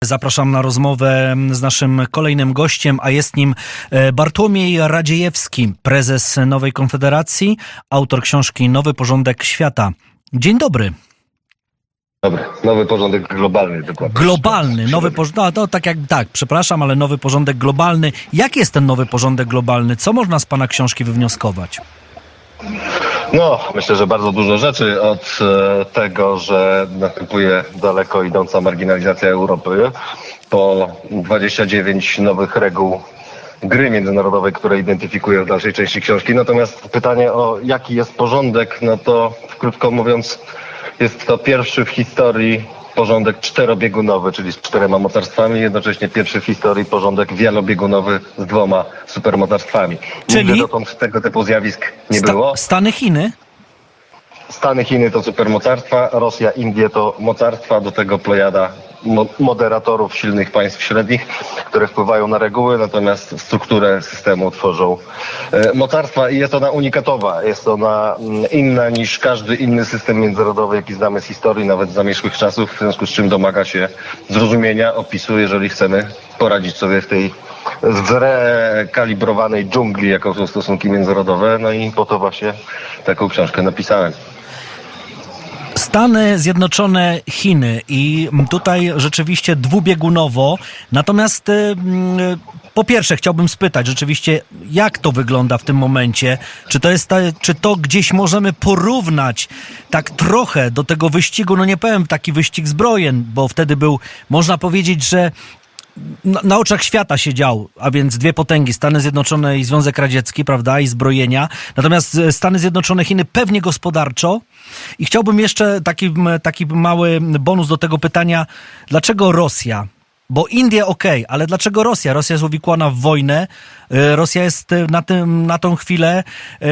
Zapraszam na rozmowę z naszym kolejnym gościem, a jest nim Bartłomiej Radziejewski, prezes Nowej Konfederacji, autor książki Nowy Porządek Świata. Dzień dobry. Dobry, nowy porządek globalny, dokładnie. Globalny, nowy porządek, przepraszam, ale nowy porządek globalny. Jaki jest ten nowy porządek globalny? Co można z pana książki wywnioskować? No, myślę, że bardzo dużo rzeczy, od tego, że następuje daleko idąca marginalizacja Europy, po 29 nowych reguł gry międzynarodowej, które identyfikuję w dalszej części książki. Natomiast pytanie o jaki jest porządek, no to krótko mówiąc jest to pierwszy w historii porządek czterobiegunowy, czyli z 4 mocarstwami, jednocześnie pierwszy w historii porządek wielobiegunowy z 2 supermocarstwami. Czyli nigdy dotąd tego typu zjawisk nie było. Stany, Chiny? Stany, Chiny to supermocarstwa, Rosja, Indie to mocarstwa, do tego plejada moderatorów silnych państw średnich, które wpływają na reguły, natomiast strukturę systemu tworzą mocarstwa i jest ona unikatowa, jest ona inna niż każdy inny system międzynarodowy, jaki znamy z historii, nawet z zamierzchłych czasów, w związku z czym domaga się zrozumienia, opisu, jeżeli chcemy poradzić sobie w tej zrekalibrowanej dżungli, jaką są stosunki międzynarodowe, no i po to właśnie taką książkę napisałem. Stany Zjednoczone, Chiny i tutaj rzeczywiście dwubiegunowo. Natomiast po pierwsze chciałbym spytać rzeczywiście, jak to wygląda w tym momencie? Czy to gdzieś możemy porównać tak trochę do tego wyścigu, no nie powiem taki wyścig zbrojen, bo wtedy był, można powiedzieć, że na oczach świata się dział, a więc 2 potęgi, Stany Zjednoczone i Związek Radziecki, prawda, i zbrojenia. Natomiast Stany Zjednoczone, Chiny pewnie gospodarczo. I chciałbym jeszcze taki mały bonus do tego pytania, dlaczego Rosja? Bo Indie okej, ale dlaczego Rosja? Rosja jest uwikłana w wojnę. Rosja jest na tą chwilę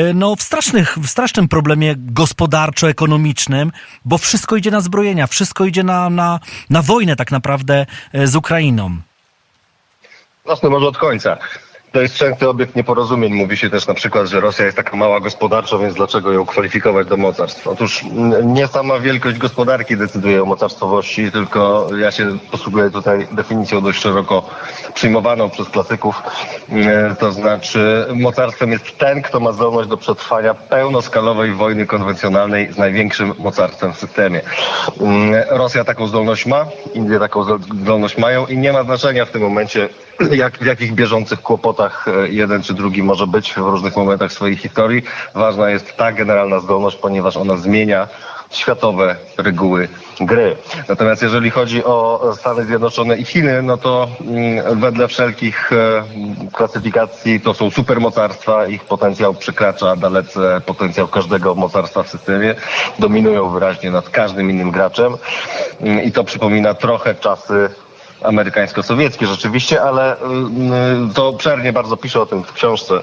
w strasznym problemie gospodarczo-ekonomicznym, bo wszystko idzie na zbrojenia, wszystko idzie na wojnę tak naprawdę z Ukrainą. Zacznę może od końca. To jest częsty obiekt nieporozumień. Mówi się też na przykład, że Rosja jest taka mała gospodarczo, więc dlaczego ją kwalifikować do mocarstw? Otóż nie sama wielkość gospodarki decyduje o mocarstwowości, tylko ja się posługuję tutaj definicją dość szeroko przyjmowaną przez klasyków. To znaczy mocarstwem jest ten, kto ma zdolność do przetrwania pełnoskalowej wojny konwencjonalnej z największym mocarstwem w systemie. Rosja taką zdolność ma, Indie taką zdolność mają i nie ma znaczenia w tym momencie, w jakich bieżących kłopotach jeden czy drugi może być w różnych momentach swojej historii. Ważna jest ta generalna zdolność, ponieważ ona zmienia światowe reguły gry. Natomiast jeżeli chodzi o Stany Zjednoczone i Chiny, no to wedle wszelkich klasyfikacji to są supermocarstwa, ich potencjał przekracza dalece potencjał każdego mocarstwa w systemie, dominują wyraźnie nad każdym innym graczem i to przypomina trochę czasy amerykańsko-sowieckie rzeczywiście, ale to obszernie bardzo piszę o tym w książce.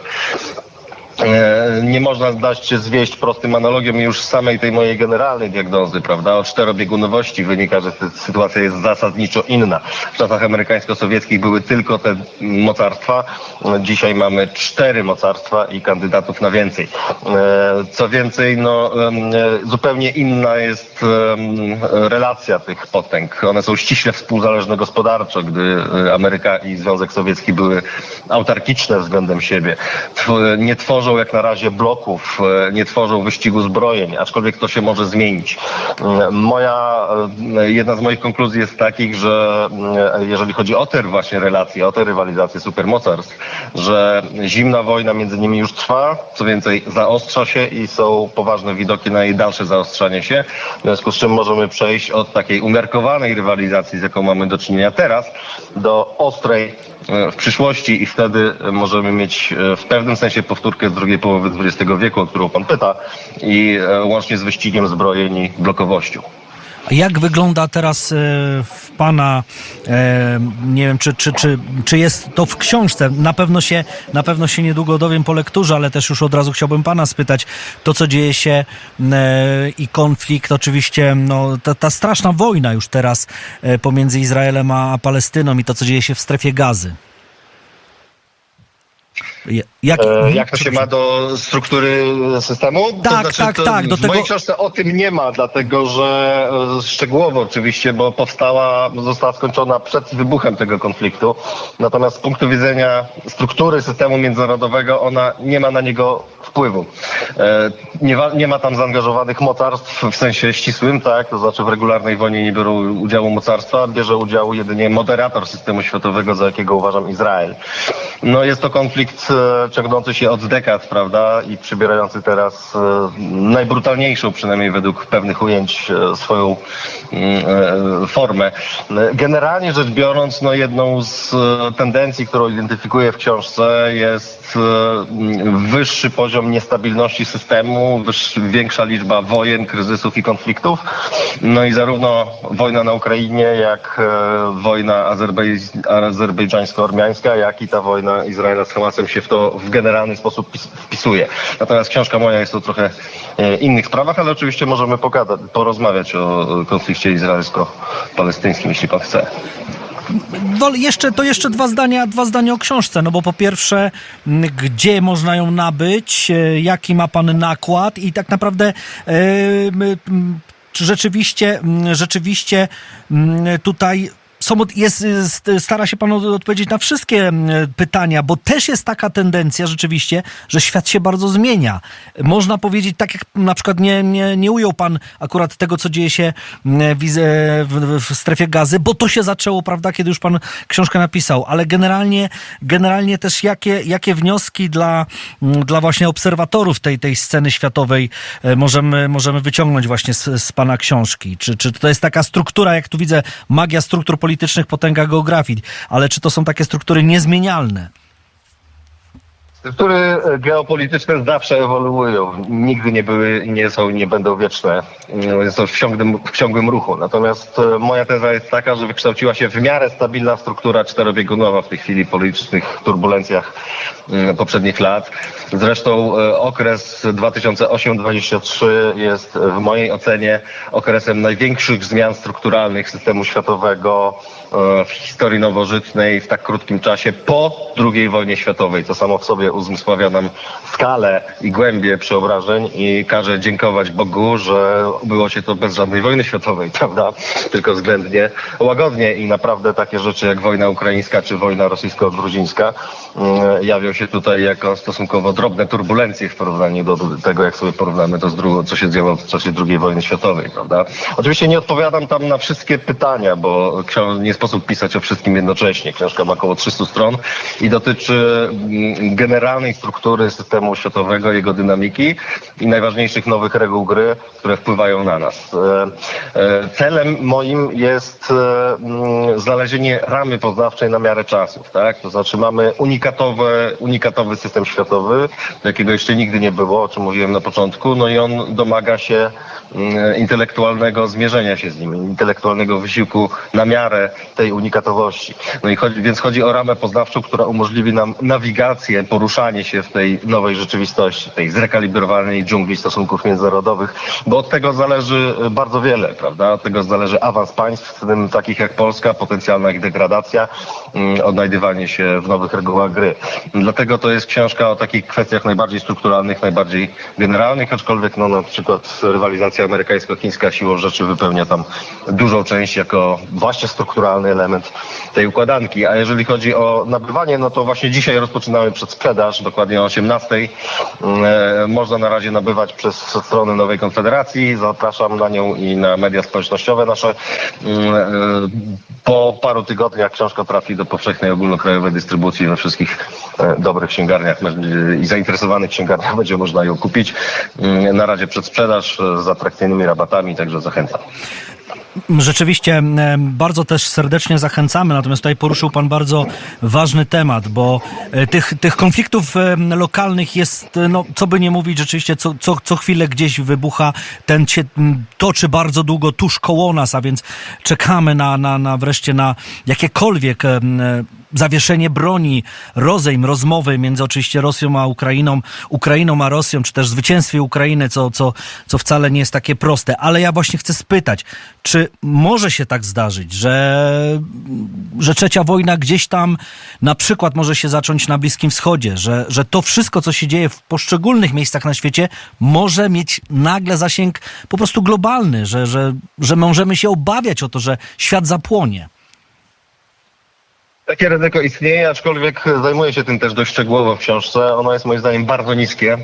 Nie można dać się zwieść prostym analogiom już z samej tej mojej generalnej diagnozy, prawda? O czterobiegunowości wynika, że sytuacja jest zasadniczo inna. W czasach amerykańsko-sowieckich były tylko te mocarstwa. Dzisiaj mamy 4 mocarstwa i kandydatów na więcej. Co więcej, zupełnie inna jest relacja tych potęg. One są ściśle współzależne gospodarczo, gdy Ameryka i Związek Sowiecki były autarkiczne względem siebie. Nie tworzą jak na razie bloków, nie tworzą wyścigu zbrojeń, aczkolwiek to się może zmienić. Jedna z moich konkluzji jest takich, że jeżeli chodzi o te właśnie relacje, o te rywalizacje supermocarstw, że zimna wojna między nimi już trwa, co więcej zaostrza się i są poważne widoki na jej dalsze zaostrzanie się, w związku z czym możemy przejść od takiej umiarkowanej rywalizacji, z jaką mamy do czynienia teraz, do ostrej w przyszłości i wtedy możemy mieć w pewnym sensie powtórkę z drugiej połowy XX wieku, o którą pan pyta, i łącznie z wyścigiem zbrojeń i blokowością. Jak wygląda teraz w pana, nie wiem, czy jest to w książce, na pewno się niedługo dowiem po lekturze, ale też już od razu chciałbym pana spytać, to co dzieje się i konflikt, oczywiście, ta straszna wojna już teraz pomiędzy Izraelem a Palestyną i to co dzieje się w strefie Gazy. Jak to się ma do struktury systemu? Tak, tak. W mojej książce o tym nie ma, dlatego że szczegółowo oczywiście, bo została skończona przed wybuchem tego konfliktu. Natomiast z punktu widzenia struktury systemu międzynarodowego ona nie ma na niego wpływu. Nie ma tam zaangażowanych mocarstw w sensie ścisłym, tak? To znaczy w regularnej wojnie nie biorą udziału mocarstwa, bierze udział jedynie moderator systemu światowego, za jakiego uważam Izrael. No jest to konflikt ciągnący się od dekad, prawda? I przybierający teraz najbrutalniejszą, przynajmniej według pewnych ujęć, swoją formę. Generalnie rzecz biorąc, no jedną z tendencji, którą identyfikuję w książce, jest wyższy poziom niestabilności systemu, większa liczba wojen, kryzysów i konfliktów. No i zarówno wojna na Ukrainie, jak wojna azerbejdżańsko-ormiańska, jak i ta wojna Izraela z Hamasem się w to w generalny sposób wpisuje. Natomiast książka moja jest o trochę innych sprawach, ale oczywiście możemy porozmawiać o konflikcie izraelsko-palestyńskim, jeśli pan chce. Jeszcze dwa zdania o książce, no bo po pierwsze, gdzie można ją nabyć, jaki ma pan nakład i tak naprawdę czy rzeczywiście tutaj stara się pan odpowiedzieć na wszystkie pytania, bo też jest taka tendencja rzeczywiście, że świat się bardzo zmienia. Można powiedzieć, tak jak na przykład nie ujął pan akurat tego, co dzieje się w strefie Gazy, bo to się zaczęło, prawda, kiedy już pan książkę napisał, ale generalnie też jakie wnioski dla właśnie obserwatorów tej sceny światowej możemy wyciągnąć właśnie z pana książki? Czy to jest taka struktura, jak tu widzę, magia struktur politycznych, potęga geografii, ale czy to są takie struktury niezmienialne? Struktury geopolityczne zawsze ewoluują. Nigdy nie były, nie są i nie będą wieczne. Jest to w ciągłym ruchu. Natomiast moja teza jest taka, że wykształciła się w miarę stabilna struktura czterobiegunowa w tej chwili po licznych turbulencjach poprzednich lat. Zresztą okres 2008-2023 jest w mojej ocenie okresem największych zmian strukturalnych systemu światowego w historii nowożytnej w tak krótkim czasie po II wojnie światowej. To samo w sobie uzmysławia nam skalę i głębię przeobrażeń i każe dziękować Bogu, że było się to bez żadnej wojny światowej, prawda? Tylko względnie łagodnie i naprawdę takie rzeczy jak wojna ukraińska czy wojna rosyjsko-gruzińska jawią się tutaj jako stosunkowo drobne turbulencje w porównaniu do tego, jak sobie porównamy to co się działo w czasie II wojny światowej, prawda? Oczywiście nie odpowiadam tam na wszystkie pytania, bo nie sposób pisać o wszystkim jednocześnie. Książka ma około 300 stron i dotyczy generalnej struktury systemu światowego, jego dynamiki i najważniejszych nowych reguł gry, które wpływają na nas. Celem moim jest znalezienie ramy poznawczej na miarę czasów, tak? To znaczy mamy unikatowy system światowy, jakiego jeszcze nigdy nie było, o czym mówiłem na początku, no i on domaga się intelektualnego zmierzenia się z nim, intelektualnego wysiłku na miarę tej unikatowości. No i więc chodzi o ramę poznawczą, która umożliwi nam nawigację, poruszanie się w tej nowej rzeczywistości, tej zrekalibrowanej dżungli stosunków międzynarodowych, bo od tego zależy bardzo wiele, prawda? Od tego zależy awans państw, w tym takich jak Polska, potencjalna ich degradacja, odnajdywanie się w nowych regułach gry. Dlatego to jest książka o takich kwestiach najbardziej strukturalnych, najbardziej generalnych, aczkolwiek no na przykład rywalizacja amerykańsko-chińska siłą rzeczy wypełnia tam dużą część jako właśnie strukturalny element tej układanki. A jeżeli chodzi o nabywanie, no to właśnie dzisiaj rozpoczynamy przedsprzedaż, dokładnie o 18:00. Można na razie nabywać przez stronę Nowej Konfederacji. Zapraszam na nią i na media społecznościowe nasze. Po paru tygodniach książka trafi do powszechnej ogólnokrajowej dystrybucji we wszystkich dobrych księgarniach i zainteresowanych księgarniach będzie można ją kupić. Na razie przedsprzedaż z atrakcyjnymi rabatami, także zachęcam. Rzeczywiście bardzo też serdecznie zachęcamy, natomiast tutaj poruszył pan bardzo ważny temat, bo tych konfliktów lokalnych jest, no co by nie mówić, rzeczywiście co chwilę gdzieś wybucha, ten się toczy bardzo długo tuż koło nas, a więc czekamy wreszcie na jakiekolwiek zawieszenie broni, rozejm, rozmowy między oczywiście Rosją a Ukrainą a Rosją, czy też zwycięstwie Ukrainy, co wcale nie jest takie proste. Ale ja właśnie chcę spytać, czy może się tak zdarzyć, że trzecia wojna gdzieś tam na przykład może się zacząć na Bliskim Wschodzie, że to wszystko, co się dzieje w poszczególnych miejscach na świecie, może mieć nagle zasięg po prostu globalny, że możemy się obawiać o to, że świat zapłonie. Takie ryzyko istnieje, aczkolwiek zajmuję się tym też dość szczegółowo w książce. Ono jest moim zdaniem bardzo niskie.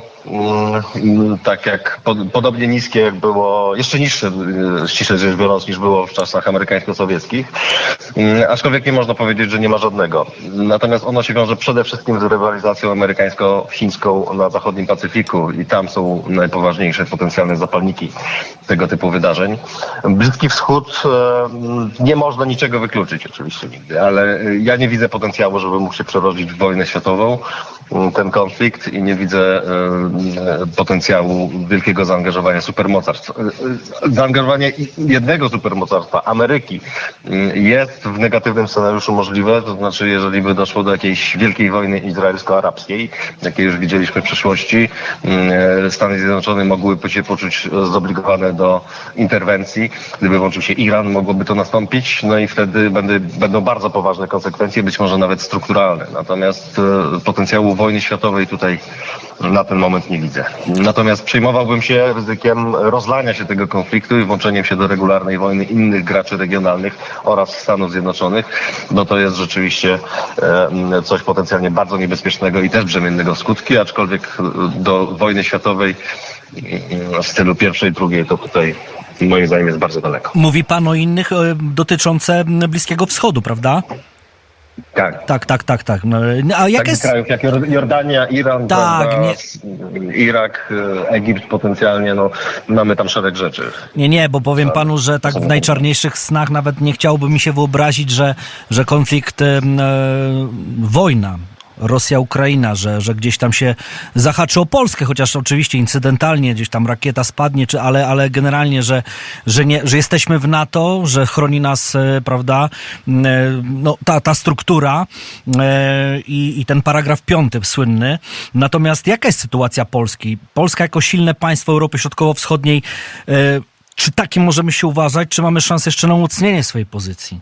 Tak jak podobnie niskie jak było, jeszcze niższe, ściśle rzecz biorąc, niż było w czasach amerykańsko-sowieckich. Aczkolwiek nie można powiedzieć, że nie ma żadnego. Natomiast ono się wiąże przede wszystkim z rywalizacją amerykańsko-chińską na zachodnim Pacyfiku i tam są najpoważniejsze potencjalne zapalniki tego typu wydarzeń. Bliski Wschód, nie można niczego wykluczyć oczywiście nigdy, ale ja nie widzę potencjału, żeby mógł się przerodzić w wojnę światową, ten konflikt, i nie widzę potencjału wielkiego zaangażowania supermocarstw. Zaangażowanie jednego supermocarstwa, Ameryki, jest w negatywnym scenariuszu możliwe, to znaczy jeżeli by doszło do jakiejś wielkiej wojny izraelsko-arabskiej, jakiej już widzieliśmy w przeszłości, Stany Zjednoczone mogłyby się poczuć zobligowane do interwencji. Gdyby włączył się Iran, mogłoby to nastąpić, no i wtedy będą bardzo poważne konsekwencje, być może nawet strukturalne. Natomiast potencjału wojny światowej tutaj na ten moment nie widzę. Natomiast przejmowałbym się ryzykiem rozlania się tego konfliktu i włączeniem się do regularnej wojny innych graczy regionalnych oraz Stanów Zjednoczonych, bo to jest rzeczywiście coś potencjalnie bardzo niebezpiecznego i też brzemiennego w skutki, aczkolwiek do wojny światowej w stylu pierwszej, drugiej to tutaj moim zdaniem jest bardzo daleko. Mówi pan o innych dotyczące Bliskiego Wschodu, prawda? Tak. Tak. No, a jak jest... krajów jak Jordania, Iran, tak, Irak, Egipt potencjalnie, no mamy tam szereg rzeczy. Nie, bo powiem panu, że tak w najczarniejszych snach nawet nie chciałoby mi się wyobrazić, że konflikt, wojna Rosja-Ukraina, że gdzieś tam się zahaczy o Polskę, chociaż oczywiście incydentalnie gdzieś tam rakieta spadnie, ale generalnie, że jesteśmy w NATO, że chroni nas, prawda, no, ta struktura i ten paragraf 5 słynny. Natomiast jaka jest sytuacja Polski? Polska jako silne państwo Europy Środkowo-Wschodniej, czy takim możemy się uważać, czy mamy szansę jeszcze na umocnienie swojej pozycji?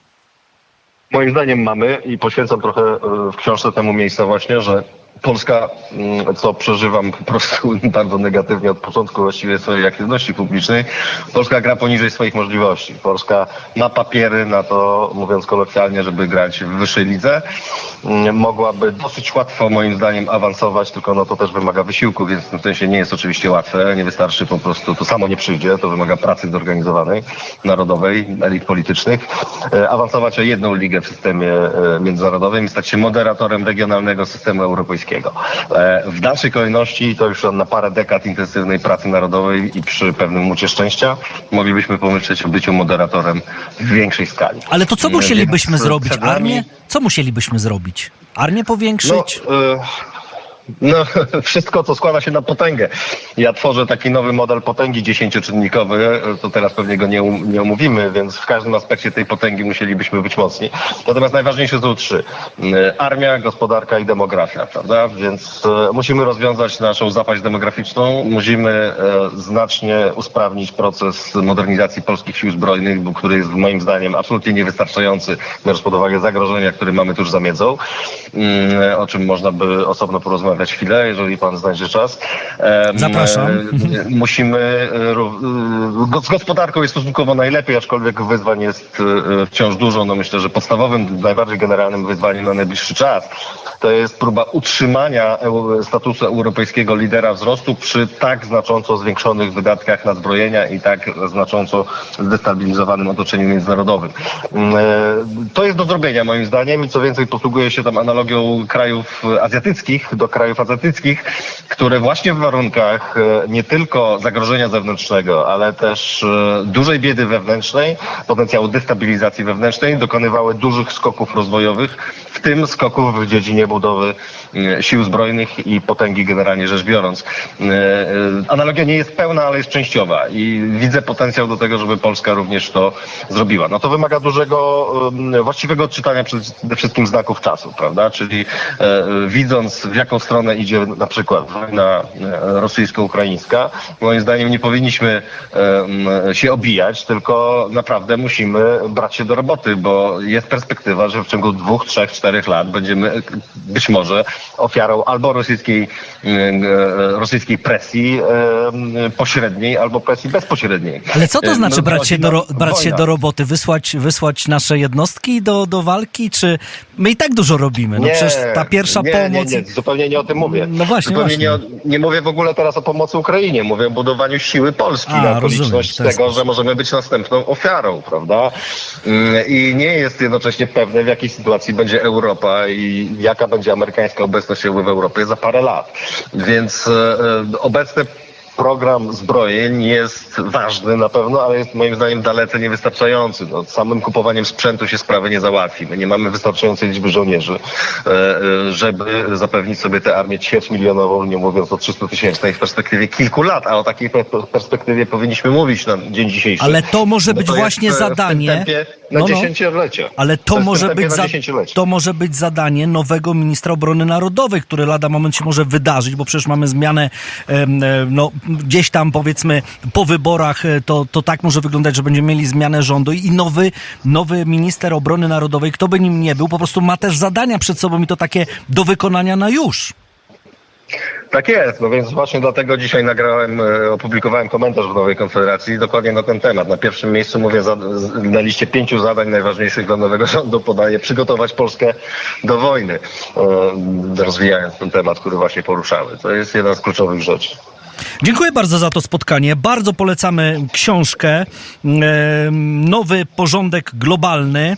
Moim zdaniem mamy i poświęcam trochę w książce temu miejsca właśnie, że Polska, co przeżywam po prostu bardzo negatywnie od początku właściwie swojej aktywności publicznej, Polska gra poniżej swoich możliwości. Polska ma papiery na to, mówiąc kolokwialnie, żeby grać w wyższej lidze. Mogłaby dosyć łatwo moim zdaniem awansować, tylko no to też wymaga wysiłku, więc w tym sensie nie jest oczywiście łatwe, nie wystarczy po prostu, to samo nie przyjdzie, to wymaga pracy zorganizowanej, narodowej, elit politycznych. Awansować o jedną ligę w systemie międzynarodowym i stać się moderatorem regionalnego systemu europejskiego. W dalszej kolejności, to już na parę dekad intensywnej pracy narodowej i przy pewnym mucie szczęścia, moglibyśmy pomyśleć o byciu moderatorem w większej skali. Ale to co musielibyśmy zrobić? Armię? Co musielibyśmy zrobić? Armię powiększyć? No, wszystko, co składa się na potęgę. Ja tworzę taki nowy model potęgi 10-czynnikowy, to teraz pewnie go nie omówimy, więc w każdym aspekcie tej potęgi musielibyśmy być mocni. Natomiast najważniejsze są 3. Armia, gospodarka i demografia, prawda? Więc musimy rozwiązać naszą zapaść demograficzną, musimy znacznie usprawnić proces modernizacji polskich sił zbrojnych, który jest moim zdaniem absolutnie niewystarczający, biorąc pod uwagę zagrożenia, które mamy tuż za miedzą, o czym można by osobno porozmawiać chwilę, jeżeli pan znajdzie czas. Zapraszam. Musimy... Z gospodarką jest stosunkowo najlepiej, aczkolwiek wyzwań jest wciąż dużo. No myślę, że podstawowym, najbardziej generalnym wyzwaniem na najbliższy czas to jest próba utrzymania statusu europejskiego lidera wzrostu przy tak znacząco zwiększonych wydatkach na zbrojenia i tak znacząco zdestabilizowanym otoczeniu międzynarodowym. To jest do zrobienia moim zdaniem i co więcej posługuje się tam analogią krajów azjatyckich do krajów krajów azjatyckich, które właśnie w warunkach nie tylko zagrożenia zewnętrznego, ale też dużej biedy wewnętrznej, potencjału destabilizacji wewnętrznej, dokonywały dużych skoków rozwojowych, w tym skoków w dziedzinie budowy sił zbrojnych i potęgi generalnie rzecz biorąc. Analogia nie jest pełna, ale jest częściowa i widzę potencjał do tego, żeby Polska również to zrobiła. No to wymaga dużego, właściwego odczytania przede wszystkim znaków czasu, prawda? Czyli widząc, w jaką stronę idzie na przykład wojna rosyjsko-ukraińska, moim zdaniem nie powinniśmy się obijać, tylko naprawdę musimy brać się do roboty, bo jest perspektywa, że w ciągu 2, 3, 4 lat będziemy być może ofiarą albo rosyjskiej presji pośredniej, albo presji bezpośredniej. Ale co to znaczy brać się do roboty? Wysłać nasze jednostki do walki? Czy my i tak dużo robimy? No przecież ta pierwsza pomoc... Nie, zupełnie nie o tym mówię. No właśnie, Nie mówię w ogóle teraz o pomocy Ukrainie. Mówię o budowaniu siły Polski na okoliczność tego, że możemy być następną ofiarą, prawda? I nie jest jednocześnie pewne, w jakiej sytuacji będzie Europa i jaka będzie amerykańska obecność w Europie za parę lat. Więc obecny program zbrojeń jest ważny na pewno, ale jest moim zdaniem dalece niewystarczający. No, samym kupowaniem sprzętu się sprawy nie załatwi. My nie mamy wystarczającej liczby żołnierzy, żeby zapewnić sobie tę armię ćwierćmilionową, nie mówiąc o 300-tysięcznej w perspektywie kilku lat, a o takiej perspektywie powinniśmy mówić na dzień dzisiejszy. Ale to może być właśnie zadanie... Na dziesięciolecie. Ale to może być zadanie nowego ministra obrony narodowej, który lada moment się może wydarzyć, bo przecież mamy zmianę gdzieś tam powiedzmy po wyborach to tak może wyglądać, że będziemy mieli zmianę rządu i nowy minister obrony narodowej, kto by nim nie był, po prostu ma też zadania przed sobą i to takie do wykonania na już. Tak jest, no więc właśnie dlatego dzisiaj opublikowałem komentarz w Nowej Konfederacji dokładnie na ten temat. Na pierwszym miejscu mówię na liście 5 zadań najważniejszych dla nowego rządu podaję przygotować Polskę do wojny, rozwijając ten temat, który właśnie poruszały. To jest jedna z kluczowych rzeczy. Dziękuję bardzo za to spotkanie. Bardzo polecamy książkę Nowy porządek globalny,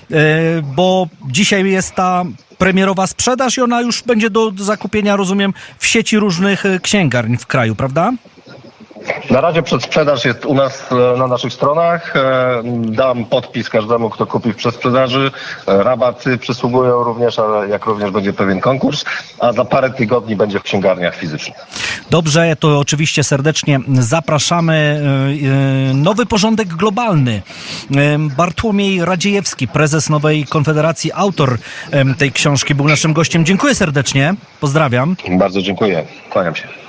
bo dzisiaj jest ta premierowa sprzedaż i ona już będzie do zakupienia, rozumiem, w sieci różnych księgarni w kraju, prawda? Na razie przedsprzedaż jest u nas na naszych stronach. Dam podpis każdemu, kto kupi w przedsprzedaży. Rabaty przysługują również, ale jak również będzie pewien konkurs, a za parę tygodni będzie w księgarniach fizycznych. Dobrze, to oczywiście serdecznie zapraszamy. Nowy porządek globalny. Bartłomiej Radziejewski, prezes Nowej Konfederacji, autor tej książki, był naszym gościem. Dziękuję serdecznie. Pozdrawiam. Bardzo dziękuję. Kłaniam się.